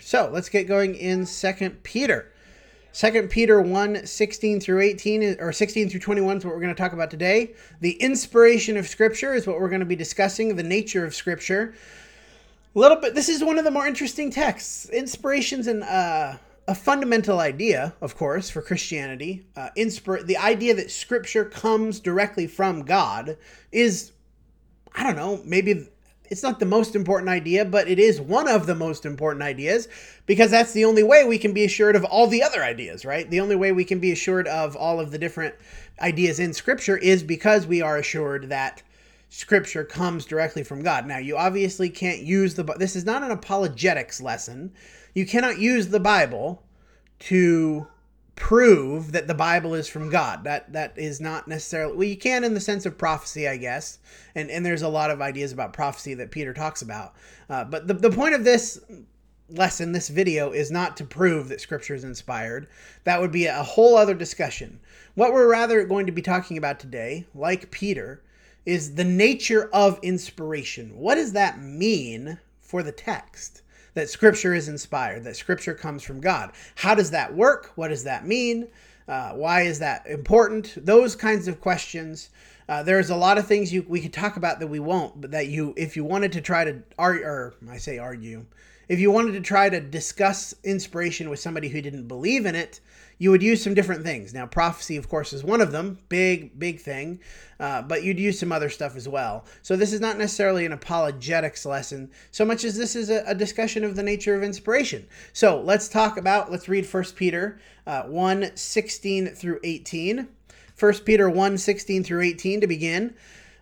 So let's get going in 2 Peter. 2 Peter 1, 16 through 18, or 16 through 21 is what we're going to talk about today. The inspiration of Scripture is what we're going to be discussing, the nature of Scripture. This is one of the more interesting texts. Inspiration's a fundamental idea, of course, for Christianity. The idea that Scripture comes directly from God is, I don't know, maybe it's not the most important idea, but it is one of the most important ideas, because that's the only way we can be assured of all the other ideas, right? The only way we can be assured of all of the different ideas in Scripture is because we are assured that Scripture comes directly from God. Now, you obviously can't use this is not an apologetics lesson. You cannot use the Bible to prove that the Bible is from God. That is not necessarily, well, you can in the sense of prophecy, I guess, and there's a lot of ideas about prophecy that Peter talks about. But the point of this lesson, this video, is not to prove that Scripture is inspired. That would be a whole other discussion. What we're rather going to be talking about today, like Peter, is the nature of inspiration. What does that mean for the text? That Scripture is inspired, that Scripture comes from God. How does that work? What does that mean? Why is that important? Those kinds of questions. There's a lot of things we could talk about that we won't, but that if you wanted to try to argue, if you wanted to try to discuss inspiration with somebody who didn't believe in it, you would use some different things. Now, prophecy, of course, is one of them. Big thing. But you'd use some other stuff as well. So this is not necessarily an apologetics lesson so much as this is a discussion of the nature of inspiration. So let's read 1 Peter 1, 16 through 18. 1 Peter 1, 16 through 18 to begin.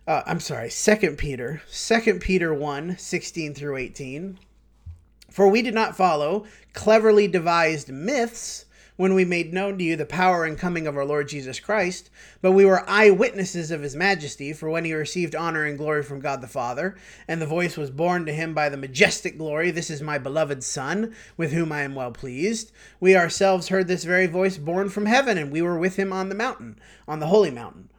2 Peter 1, 16 through 18. For we did not follow cleverly devised myths when we made known to you the power and coming of our Lord Jesus Christ, but we were eyewitnesses of his majesty, for when he received honor and glory from God the Father, and the voice was borne to him by the majestic glory, "This is my beloved Son, with whom I am well pleased." We ourselves heard this very voice borne from heaven, and we were with him on the mountain, on the holy mountain.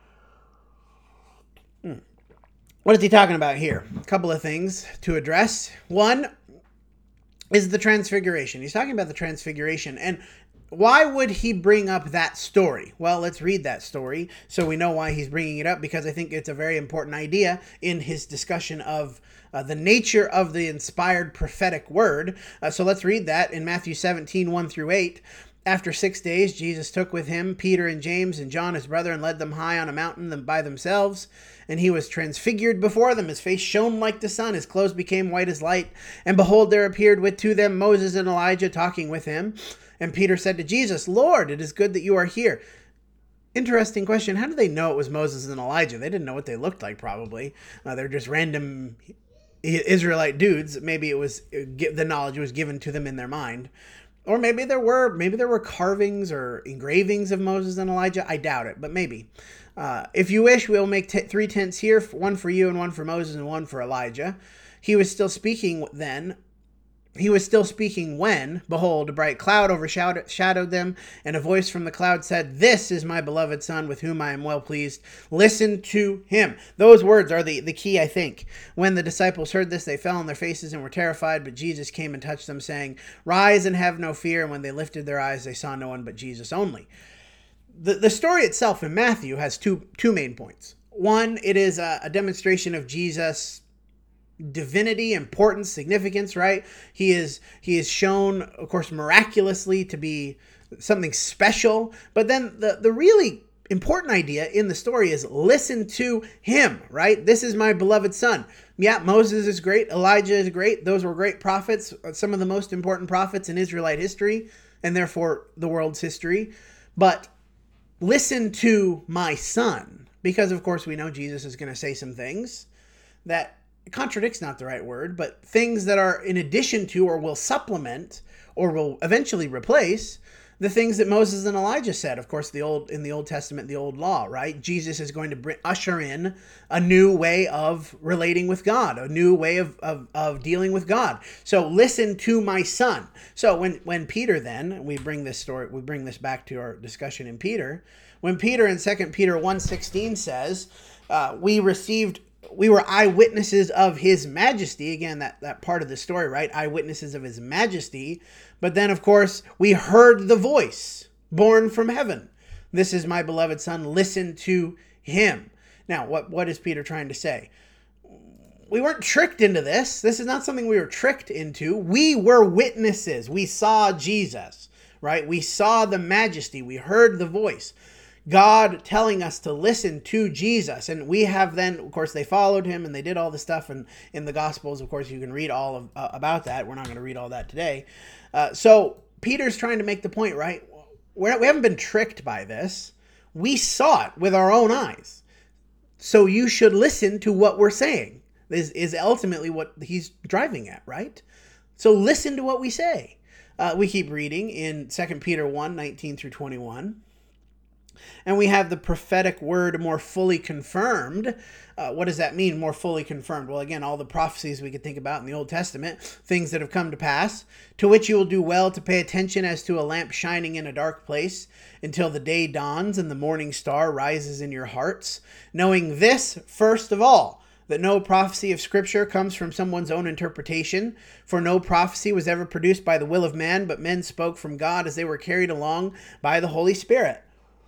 What is he talking about here? A couple of things to address. One is the transfiguration. He's talking about the transfiguration, and why would he bring up that story? Well, let's read that story so we know why he's bringing it up, because I think it's a very important idea in his discussion of the nature of the inspired prophetic word. So let's read that in Matthew 17, 1 through 8. After 6 days, Jesus took with him Peter and James and John his brother and led them high on a mountain by themselves. And he was transfigured before them. His face shone like the sun. His clothes became white as light. And behold, there appeared to them Moses and Elijah talking with him. And Peter said to Jesus, "Lord, it is good that you are here." Interesting question. How did they know it was Moses and Elijah? They didn't know what they looked like, probably. They're just random Israelite dudes. Maybe the knowledge was given to them in their mind. Or maybe there were carvings or engravings of Moses and Elijah. I doubt it, but maybe. If you wish, we'll make 3 tents here, one for you and one for Moses and one for Elijah. He was still speaking when, behold, a bright cloud overshadowed them, and a voice from the cloud said, "This is my beloved Son, with whom I am well pleased. Listen to him." Those words are the key, I think. When the disciples heard this, they fell on their faces and were terrified, but Jesus came and touched them, saying, "Rise and have no fear." And when they lifted their eyes, they saw no one but Jesus only. The story itself in Matthew has two main points. One, it is a demonstration of Jesus' divinity, importance, significance, right? He is shown, of course, miraculously to be something special. But then the really important idea in the story is listen to him, right? This is my beloved Son. Yeah, Moses is great. Elijah is great. Those were great prophets, some of the most important prophets in Israelite history, and therefore the world's history. But listen to my Son, because of course we know Jesus is going to say some things that contradict's not the right word, but things that are in addition to, or will supplement, or will eventually replace the things that Moses and Elijah said. Of course, in the Old Testament, the old law, right? Jesus is going to usher in a new way of relating with God, a new way of dealing with God. So listen to my Son. So when Peter, then we bring this back to our discussion in Peter. When Peter in 2 Peter 1:16 says, we received we were eyewitnesses of his majesty. Again, that part of the story, right? Eyewitnesses of his majesty. But then, of course, we heard the voice born from heaven. This is my beloved son. Listen to him. Now, what is Peter trying to say? We weren't tricked into this. This is not something we were tricked into. We were witnesses. We saw Jesus, right? We saw the majesty. We heard the voice. God telling us to listen to Jesus. And we have then, of course, they followed him and they did all the stuff. And in the Gospels, of course, you can read all of about that. We're not going to read all that today. So Peter's trying to make the point, right? We haven't been tricked by this. We saw it with our own eyes. So you should listen to what we're saying. This is ultimately what he's driving at, right? So listen to what we say. We keep reading in 2 Peter 1, 19 through 21. And we have the prophetic word more fully confirmed. What does that mean, more fully confirmed? Well, again, all the prophecies we could think about in the Old Testament, things that have come to pass, to which you will do well to pay attention as to a lamp shining in a dark place until the day dawns and the morning star rises in your hearts, knowing this, first of all, that no prophecy of Scripture comes from someone's own interpretation, for no prophecy was ever produced by the will of man, but men spoke from God as they were carried along by the Holy Spirit.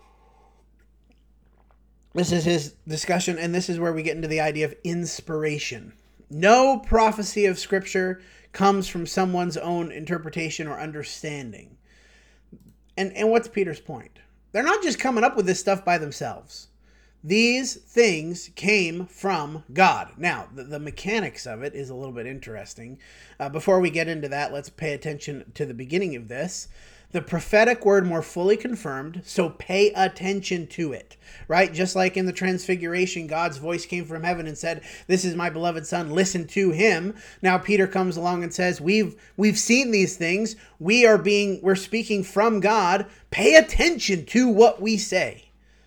This is his discussion, and this is where we get into the idea of inspiration. No prophecy of Scripture comes from someone's own interpretation or understanding. And what's Peter's point? They're not just coming up with this stuff by themselves. These things came from God. Now, the mechanics of it is a little bit interesting. Before we get into that, let's pay attention to the beginning of this. The prophetic word more fully confirmed, so pay attention to it, right? Just like in the Transfiguration, God's voice came from heaven and said, "This is my beloved son, listen to him." Now Peter comes along and says, we've seen these things. We're speaking from God. Pay attention to what we say.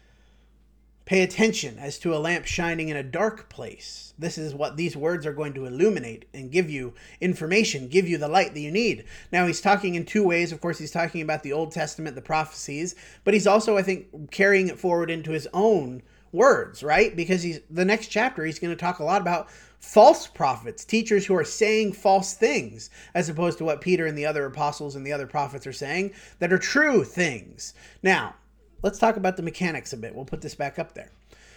Pay attention as to a lamp shining in a dark place. This is what these words are going to illuminate and give you information, give you the light that you need. Now, he's talking in two ways. Of course, he's talking about the Old Testament, the prophecies, but he's also, I think, carrying it forward into his own words, right? Because the next chapter, he's going to talk a lot about false prophets, teachers who are saying false things, as opposed to what Peter and the other apostles and the other prophets are saying that are true things. Now, let's talk about the mechanics a bit. We'll put this back up there.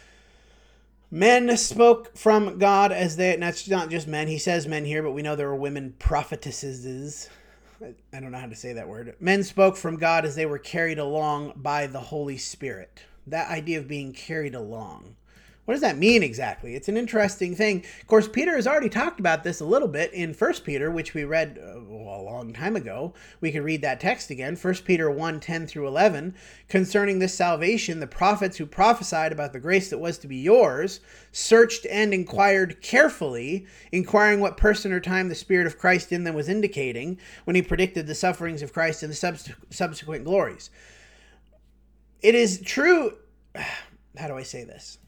Men spoke from God as they, and that's not just men. He says men here, but we know there were women prophetesses. I don't know how to say that word. Men spoke from God as they were carried along by the Holy Spirit. That idea of being carried along. What does that mean exactly? It's an interesting thing. Of course, Peter has already talked about this a little bit in 1 Peter, which we read a long time ago. We could read that text again, 1 Peter 1, 10 through 11. Concerning this salvation, the prophets who prophesied about the grace that was to be yours searched and inquired carefully, inquiring what person or time the Spirit of Christ in them was indicating when he predicted the sufferings of Christ and the subsequent glories. It is true. How do I say this?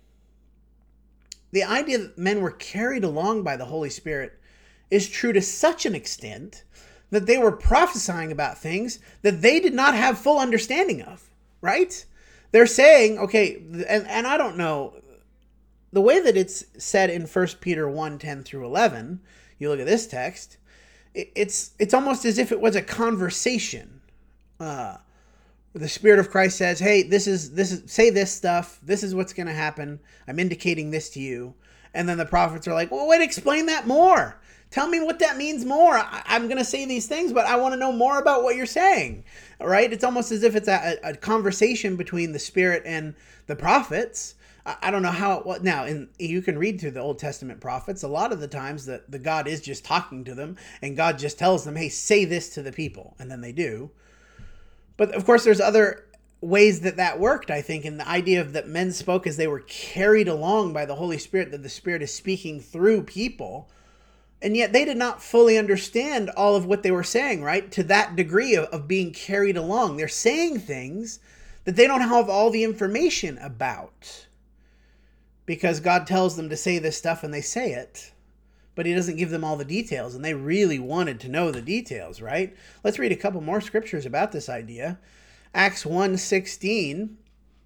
The idea that men were carried along by the Holy Spirit is true to such an extent that they were prophesying about things that they did not have full understanding of, right? They're saying, okay, and I don't know, the way that it's said in 1 Peter 1, 10 through 11, you look at this text, it's almost as if it was a conversation. The Spirit of Christ says, hey, this is say this stuff. This is what's going to happen. I'm indicating this to you. And then the prophets are like, well, wait, explain that more. Tell me what that means more. I'm going to say these things, but I want to know more about what you're saying. All right? It's almost as if it's a conversation between the Spirit and the prophets. I don't know how it was. Now, you can read through the Old Testament prophets. A lot of the times the God is just talking to them, and God just tells them, hey, say this to the people. And then they do. But of course, there's other ways that worked, I think, in the idea of that men spoke as they were carried along by the Holy Spirit, that the Spirit is speaking through people. And yet they did not fully understand all of what they were saying, right? To that degree of being carried along. They're saying things that they don't have all the information about. Because God tells them to say this stuff and they say it. But he doesn't give them all the details, and they really wanted to know the details, right? Let's read a couple more scriptures about this idea. Acts 1:16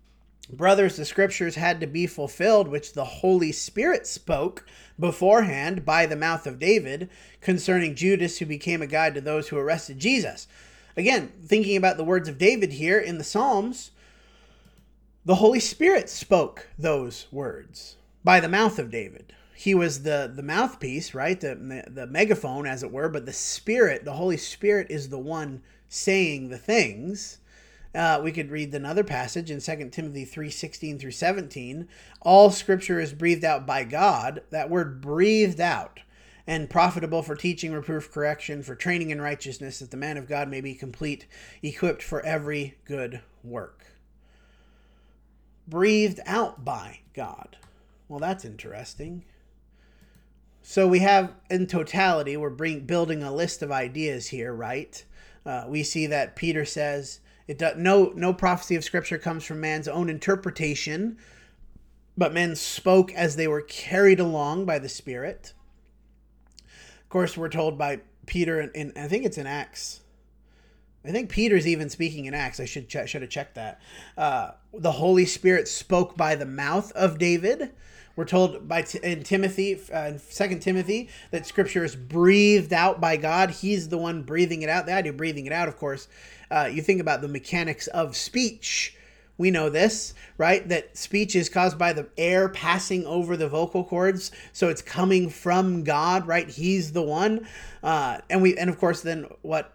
Brothers, the scriptures had to be fulfilled, which the Holy Spirit spoke beforehand by the mouth of David concerning Judas, who became a guide to those who arrested Jesus. Again, thinking about the words of David here in the Psalms, the Holy Spirit spoke those words by the mouth of David. He was the mouthpiece, right? The megaphone, as it were, but the Spirit, the Holy Spirit, is the one saying the things. We could read another passage in 2 Timothy 3:16 through 17. All scripture is breathed out by God. That word breathed out, and profitable for teaching, reproof, correction, for training in righteousness, that the man of God may be complete, equipped for every good work. Breathed out by God. Well, that's interesting. So we have, in totality, we're building a list of ideas here, right? We see that Peter says, no prophecy of Scripture comes from man's own interpretation, but men spoke as they were carried along by the Spirit. Of course, we're told by Peter, in I think it's in Acts. I think Peter's even speaking in Acts. I should have checked that. The Holy Spirit spoke by the mouth of David. We're told in Timothy, in 2 Timothy, that Scripture is breathed out by God. He's the one breathing it out. The idea of breathing it out, of course, you think about the mechanics of speech. We know this, right? That speech is caused by the air passing over the vocal cords. So it's coming from God, right? He's the one. And of course, then what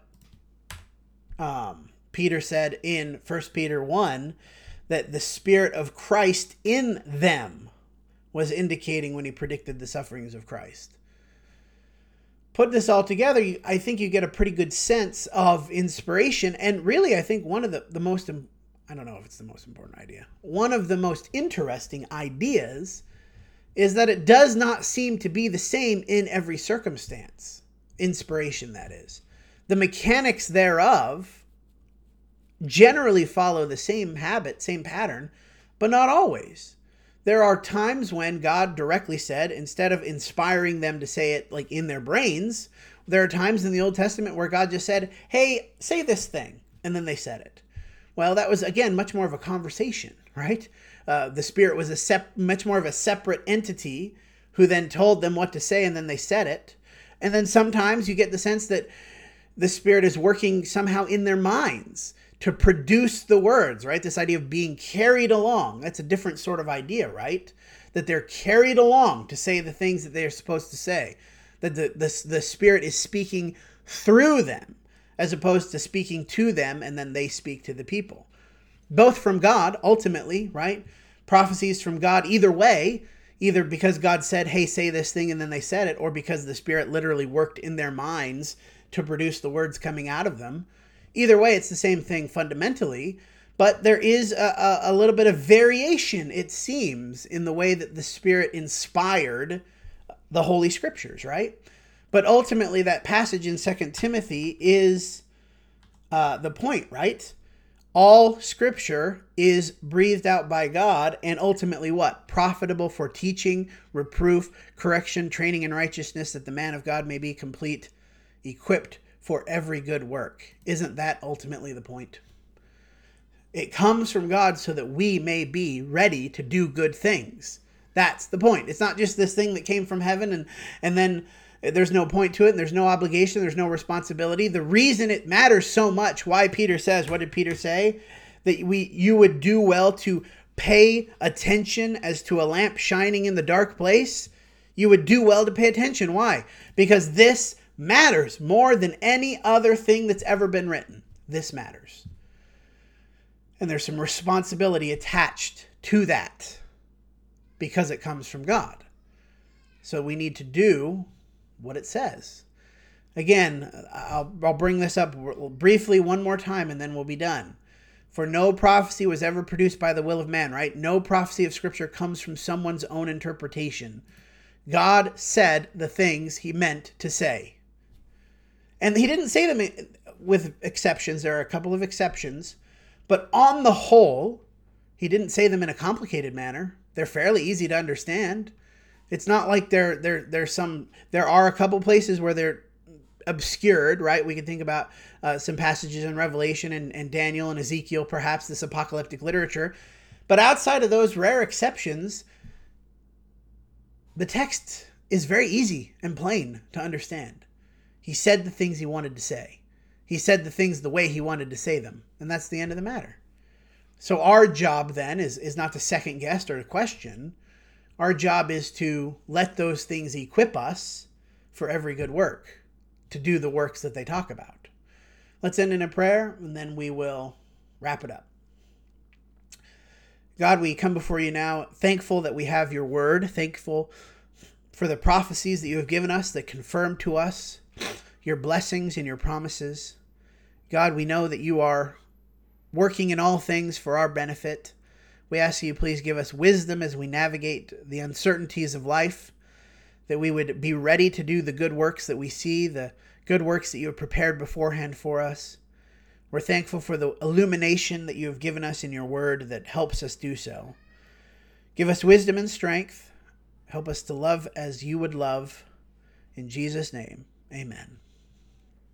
Peter said in 1 Peter 1, that the Spirit of Christ in them was indicating when he predicted the sufferings of Christ. Put this all together, I think you get a pretty good sense of inspiration. And really, I think one of the most, I don't know if it's the most important idea, one of the most interesting ideas is that it does not seem to be the same in every circumstance. Inspiration, that is. The mechanics thereof generally follow the same habit, same pattern, but not always. There are times when God directly said, instead of inspiring them to say it like in their brains, there are times in the Old Testament where God just said, hey, say this thing. And then they said it. Well, that was, again, much more of a conversation, right? The Spirit was much more of a separate entity who then told them what to say, and then they said it. And then sometimes you get the sense that the Spirit is working somehow in their minds to produce the words, right? This idea of being carried along. That's a different sort of idea, right? That they're carried along to say the things that they're supposed to say. That the Spirit is speaking through them, as opposed to speaking to them and then they speak to the people. Both from God, ultimately, right? Prophecies from God either way, either because God said, hey, say this thing, and then they said it, or because the Spirit literally worked in their minds to produce the words coming out of them. Either way, it's the same thing fundamentally, but there is a little bit of variation, it seems, in the way that the Spirit inspired the Holy Scriptures, right? But ultimately, that passage in 2 Timothy is the point, right? All Scripture is breathed out by God, and ultimately what? Profitable for teaching, reproof, correction, training in righteousness, that the man of God may be complete, equipped for every good work. Isn't that ultimately the point? It comes from God so that we may be ready to do good things. That's the point. It's not just this thing that came from heaven and then there's no point to it and there's no obligation, there's no responsibility. The reason it matters so much, why Peter says, what did Peter say? That you would do well to pay attention as to a lamp shining in the dark place. You would do well to pay attention. Why? Because this matters more than any other thing that's ever been written. This matters. And there's some responsibility attached to that because it comes from God. So we need to do what it says. Again, I'll bring this up briefly one more time and then we'll be done. For no prophecy was ever produced by the will of man, right? No prophecy of Scripture comes from someone's own interpretation. God said the things he meant to say. And he didn't say them with exceptions. There are a couple of exceptions. But on the whole, he didn't say them in a complicated manner. They're fairly easy to understand. It's not like there are a couple places where they're obscured, right? We can think about some passages in Revelation and Daniel and Ezekiel, perhaps this apocalyptic literature. But outside of those rare exceptions, the text is very easy and plain to understand. He said the things he wanted to say. He said the things the way he wanted to say them. And that's the end of the matter. So our job then is not to second guess or to question. Our job is to let those things equip us for every good work, to do the works that they talk about. Let's end in a prayer, and then we will wrap it up. God, we come before you now, thankful that we have your word, thankful for the prophecies that you have given us that confirm to us your blessings and your promises. God, we know that you are working in all things for our benefit. We ask you please give us wisdom as we navigate the uncertainties of life, that we would be ready to do the good works that we see, the good works that you have prepared beforehand for us. We're thankful for the illumination that you have given us in your word that helps us do so. Give us wisdom and strength. Help us to love as you would love. In Jesus' name, amen.